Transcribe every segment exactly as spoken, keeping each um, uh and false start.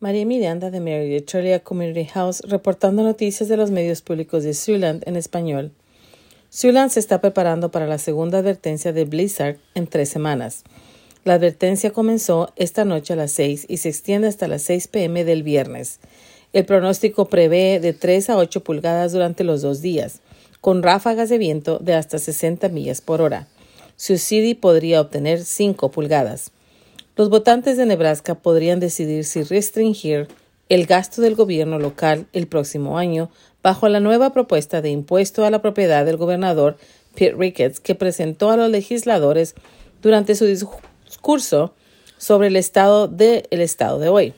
María Miranda de Mary de Charlia Community House reportando noticias de los medios públicos de Siouxland en español. Siouxland se está preparando para la segunda advertencia de blizzard en tres semanas. La advertencia comenzó esta noche a las seis y se extiende hasta las seis p m del viernes. El pronóstico prevé de tres a ocho pulgadas durante los dos días, con ráfagas de viento de hasta sesenta millas por hora. Sioux City podría obtener cinco pulgadas. Los votantes de Nebraska podrían decidir si restringir el gasto del gobierno local el próximo año bajo la nueva propuesta de impuesto a la propiedad del gobernador Pete Ricketts que presentó a los legisladores durante su discurso sobre el estado de el estado de hoy.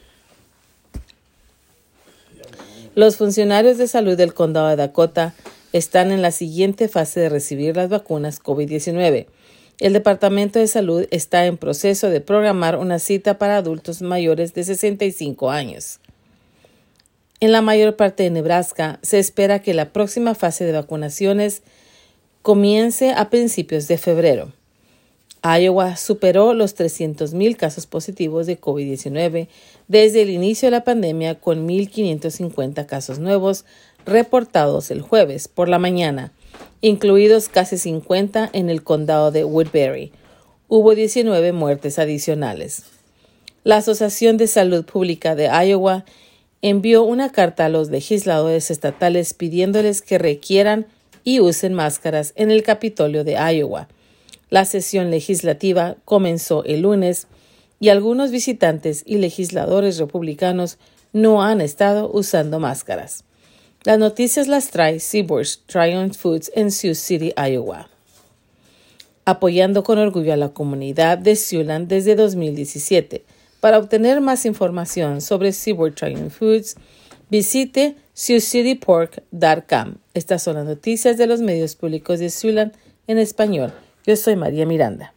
Los funcionarios de salud del condado de Dakota están en la siguiente fase de recibir las vacunas COVID diecinueve. El Departamento de Salud está en proceso de programar una cita para adultos mayores de sesenta y cinco años. En la mayor parte de Nebraska, se espera que la próxima fase de vacunaciones comience a principios de febrero. Iowa superó los trescientos mil casos positivos de COVID diecinueve desde el inicio de la pandemia, con mil quinientos cincuenta casos nuevos reportados el jueves por la mañana, incluidos casi cincuenta en el condado de Woodbury. Hubo diecinueve muertes adicionales. La Asociación de Salud Pública de Iowa envió una carta a los legisladores estatales pidiéndoles que requieran y usen máscaras en el Capitolio de Iowa. La sesión legislativa comenzó el lunes y algunos visitantes y legisladores republicanos no han estado usando máscaras. Las noticias las trae Seaboard Triumph Foods en Sioux City, Iowa. Apoyando con orgullo a la comunidad de Siouxland desde dos mil diecisiete. Para obtener más información sobre Seaboard Triumph Foods, visite sioux city pork punto com. Estas son las noticias de los medios públicos de Siouxland en español. Yo soy María Miranda.